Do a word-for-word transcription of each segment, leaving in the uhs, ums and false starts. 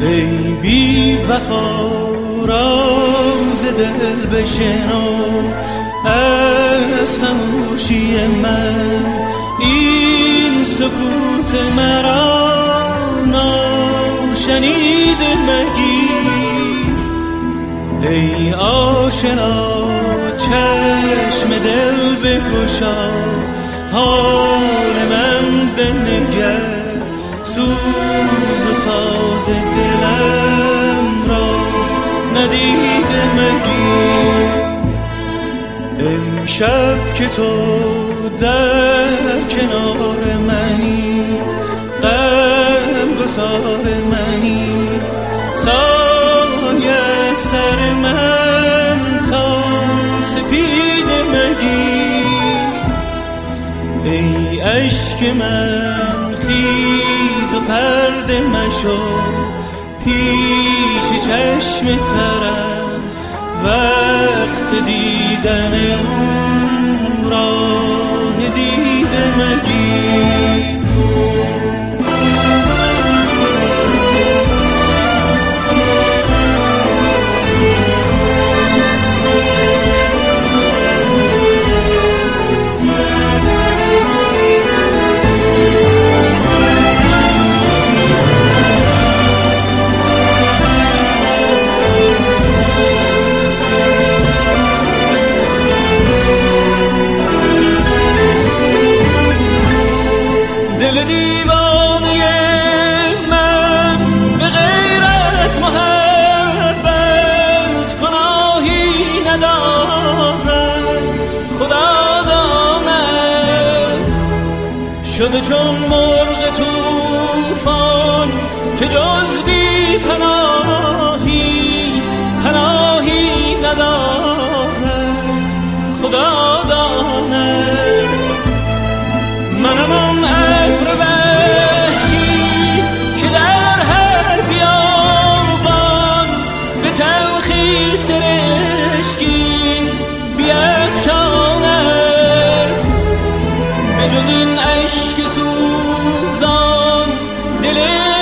ای بی وفا راز دل بشنو از خاموشی من، این سکوت مرا ناشنیده مگیر. ای آشنا چشم دل بگشا، حال من بنگر، سوز و ساز دلم را ندیده مگیر. امشب که تو در کنار منی، غم گسار منی، سایه سر من تا سپید مگیر. ای عشق من خیز و پرده مشو، پیش چشم ترم وقت دیدن او راه دیده مگیر. دل دیوانه من به غیر از محبت گناهی ندارد. خدا داند شده چون مرغ طوفان که جز بی پناهی پناهی ندارد. خدا داند منم آن ابر وحشی که در هر بیابان به تلخی سرشکی بیفشاند. به جز این اشک سوزان دل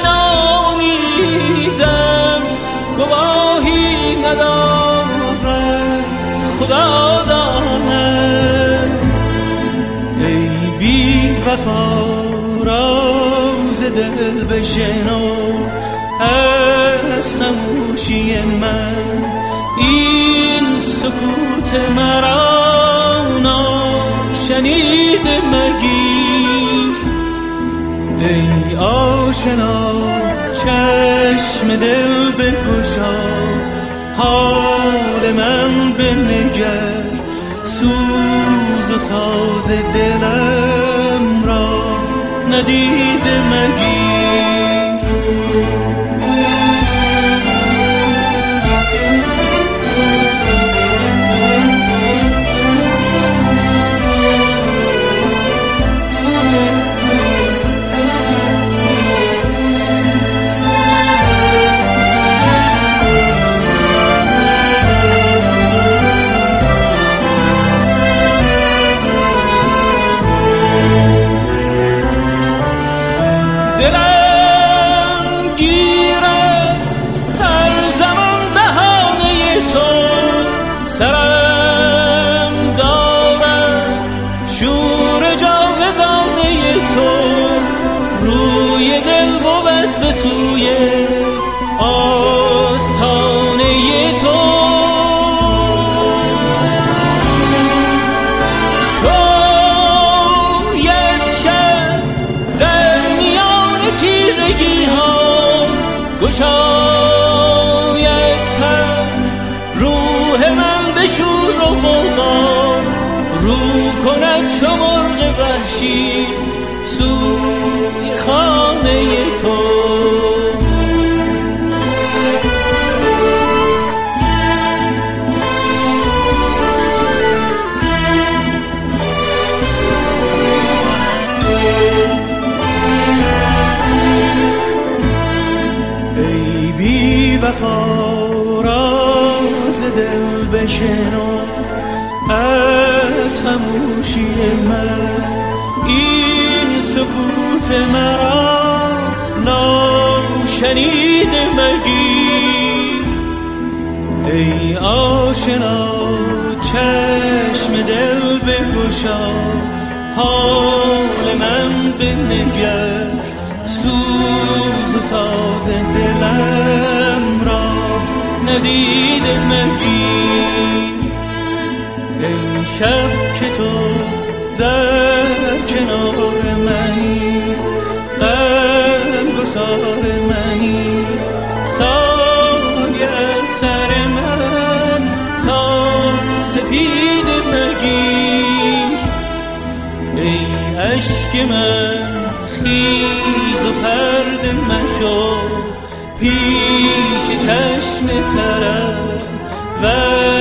ناامیدم گواهی ندارد. خدا داند ای بی وفا راز دل بشنو از خاموشی من، این سکوت مرا ناشنیده مگیر. ای آشنا چشم دل بگشا، حال من بنگر، سوز و ساز دلم را ندیده مگیر. دلم گیره هر زمان بهانه تو، سرم دارد شور جاودانه تو. روی دل بود به سوی آستانه تو. تیرگی ها گشاید پر، روح من به شور و غوغا رو کند چو مرغ وحشی سوی خانه تو. وفا راز دل بشنو از خاموشی من، این سکوت مرا ناشنیده شنیده مگیر. ای آشنا چشم دل بگشا، حال من بنگر، سوز و ساز دلم را ندیده مگیر. امشب که تو در کنار منی، غم گسار منی، سایه سر من تا سپید مگیر. ای اشک من خیز و پرده مشو، پیش چشم ترم و